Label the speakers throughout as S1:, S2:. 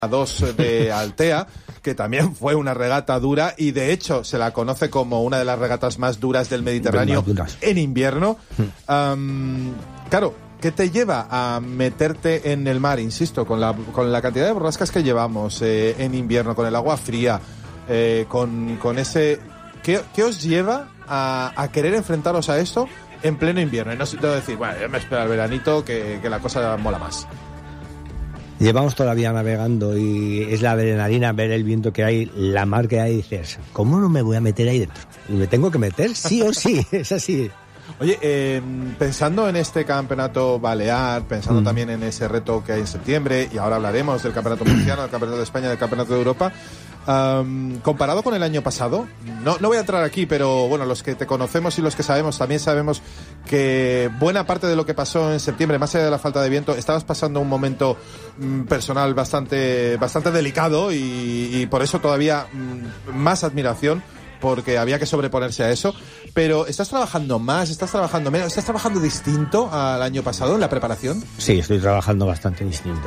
S1: 2 de Altea, que también fue una regata dura y de hecho se la conoce como una de las regatas más duras del Mediterráneo en invierno. Claro, ¿qué te lleva a meterte en el mar? Insisto, con la cantidad de borrascas que llevamos en invierno, con el agua fría, con ese... ¿Qué os lleva a querer enfrentaros a esto en pleno invierno? Y no debo decir, bueno, yo me espero al veranito que la cosa mola más.
S2: Llevamos todavía navegando y es la adrenalina, ver el viento que hay, la mar que hay, y dices, ¿cómo no me voy a meter ahí dentro? Y me tengo que meter sí o sí, es así.
S1: Oye, pensando en este campeonato balear, pensando también en ese reto que hay en septiembre, y ahora hablaremos del campeonato murciano, del campeonato de España, del campeonato de Europa, comparado con el año pasado, no voy a entrar aquí, pero bueno, los que te conocemos y los que sabemos, también sabemos que buena parte de lo que pasó en septiembre, más allá de la falta de viento, estabas pasando un momento personal bastante delicado y por eso todavía más admiración, porque había que sobreponerse a eso. Pero ¿estás trabajando más? ¿Estás trabajando menos? ¿Estás trabajando distinto al año pasado en la preparación?
S2: Sí, estoy trabajando bastante distinto.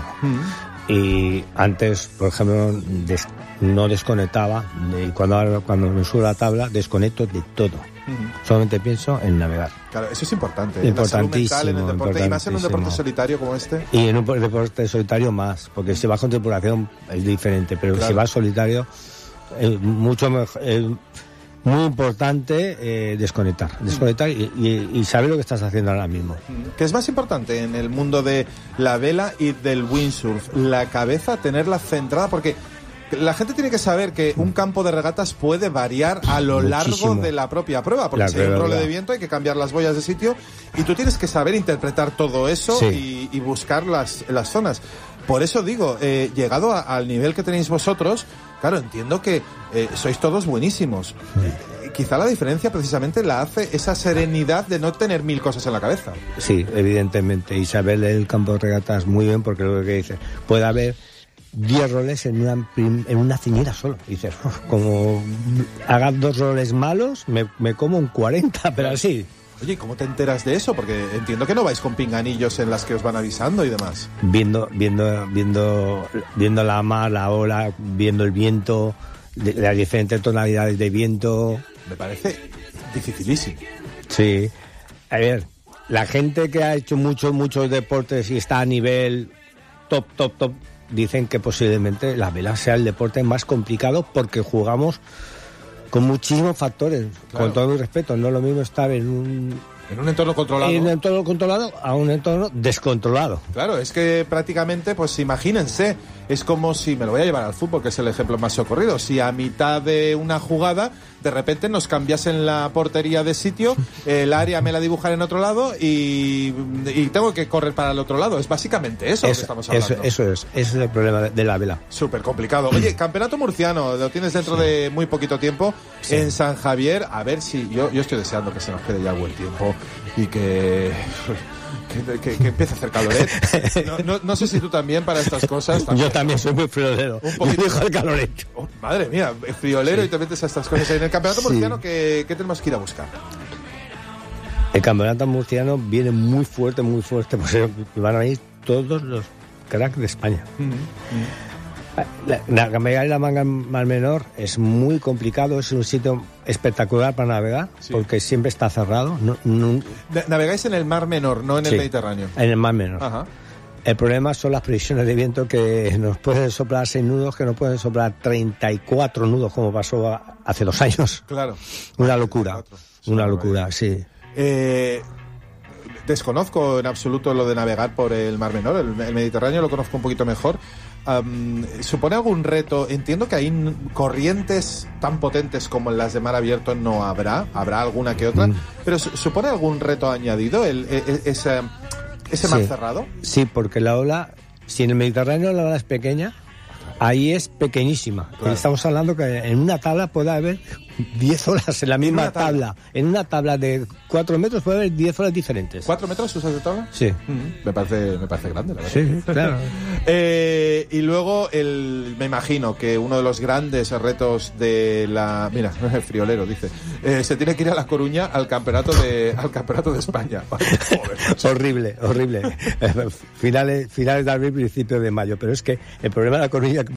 S2: Y antes, por ejemplo, no desconectaba. Y cuando me subo a la tabla, desconecto de todo. Solamente pienso en navegar.
S1: Claro, eso es importante.
S2: Importantísimo.
S1: En la salud mental, en el deporte, y más en un deporte solitario como este.
S2: Y en un deporte solitario más, porque si vas con tripulación es diferente, pero claro, si vas solitario es mucho mejor. Muy importante desconectar y saber lo que estás haciendo ahora mismo.
S1: ¿Qué es más importante en el mundo de la vela y del windsurf? La cabeza, tenerla centrada, porque la gente tiene que saber que un campo de regatas puede variar a lo largo de la propia prueba, porque si hay un role de viento hay que cambiar las boyas de sitio y tú tienes que saber interpretar todo eso y buscar las zonas. Por eso digo, llegado al nivel que tenéis vosotros, claro, entiendo que sois todos buenísimos. Quizá la diferencia precisamente la hace esa serenidad de no tener 1000 cosas en la cabeza.
S2: Sí, evidentemente. Y saber leer el campo de regatas muy bien, porque lo que dices, puede haber 10 roles en una ciñera solo. Y dices, como hagas 2 roles malos, me como un 40, pero así.
S1: Oye, ¿cómo te enteras de eso? Porque entiendo que no vais con pinganillos en las que os van avisando y demás.
S2: Viendo la mar, la ola, viendo el viento, las diferentes tonalidades de viento.
S1: Me parece dificilísimo.
S2: Sí. A ver, la gente que ha hecho muchos deportes y está a nivel top, dicen que posiblemente la vela sea el deporte más complicado porque jugamos con muchísimos factores, claro. Con todo mi respeto, no es lo mismo estar en un
S1: entorno controlado.
S2: En un entorno controlado a un entorno descontrolado.
S1: Claro, es que prácticamente, pues imagínense, es como si, me lo voy a llevar al fútbol, que es el ejemplo más socorrido, si a mitad de una jugada, de repente nos cambiasen la portería de sitio, el área me la dibujan en otro lado y tengo que correr para el otro lado. Es básicamente eso lo que estamos hablando.
S2: Ese es el problema de la vela.
S1: Súper complicado. Oye, campeonato murciano, lo tienes dentro de muy poquito tiempo en San Javier. A ver si, yo estoy deseando que se nos quede ya buen tiempo y que empiece a hacer caloret. No sé si tú también para estas cosas.
S2: Yo también soy muy friolero.
S1: Un poquito
S2: el caloret.
S1: Oh, madre mía, friolero y te metes a estas cosas. En el campeonato murciano, ¿qué tenemos que ir a buscar?
S2: El campeonato murciano viene muy fuerte, pues van a ir todos los cracks de España. La navegar en la manga Mar Menor es muy complicado, es un sitio espectacular para navegar, porque siempre está cerrado.
S1: Navegáis en el Mar Menor, no en el Mediterráneo.
S2: En el Mar Menor. Ajá. El problema son las previsiones de viento, que nos pueden soplar 6 nudos, que nos pueden soplar 34 nudos, como pasó hace 2 años.
S1: Claro.
S2: Una locura, sí.
S1: Desconozco en absoluto lo de navegar por el Mar Menor, el Mediterráneo lo conozco un poquito mejor. ¿Supone algún reto? Entiendo que hay corrientes tan potentes como en las de mar abierto no habrá alguna que otra, pero ¿supone algún reto añadido ese mar cerrado? Sí,
S2: porque la ola, si en el Mediterráneo la ola es pequeña, ahí es pequeñísima. Claro. Estamos hablando que en una tabla puede haber 10 horas en la misma tabla. En una tabla de 4 metros puede haber 10 horas diferentes.
S1: ¿4 metros usas de tabla?
S2: Sí.
S1: Me parece grande, la verdad.
S2: Sí, claro.
S1: Y luego, me imagino que uno de los grandes retos de la... Mira, el friolero dice, se tiene que ir a La Coruña al campeonato de España.
S2: Horrible. Finales de abril, principios de mayo. Pero es que el problema de La Coruña